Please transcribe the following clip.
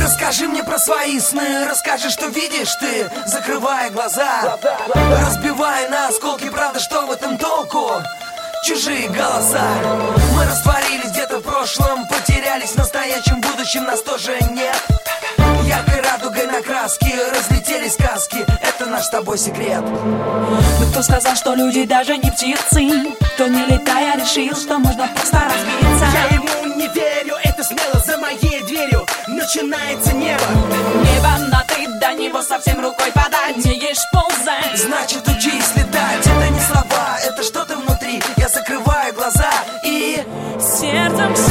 Расскажи мне про свои сны, расскажи, что видишь ты, закрывая глаза, разбивая на осколки, правда, что в этом толку? Чужие голоса. Мы растворились где-то в прошлом, потерялись в настоящем, будущем нас тоже нет. Яркой радугой на краске разлетелись сказки, это наш с тобой секрет. Но кто сказал, что люди даже не птицы? Кто не летая решил, что можно просто разбиться? Я ему не верю, это смело за моей дверью начинается небо. Небо, но ты до него совсем рукой подать умеешь ползать. Значит, учись летать, это не слова, это что-то внутри. Я закрываю глаза и сердцем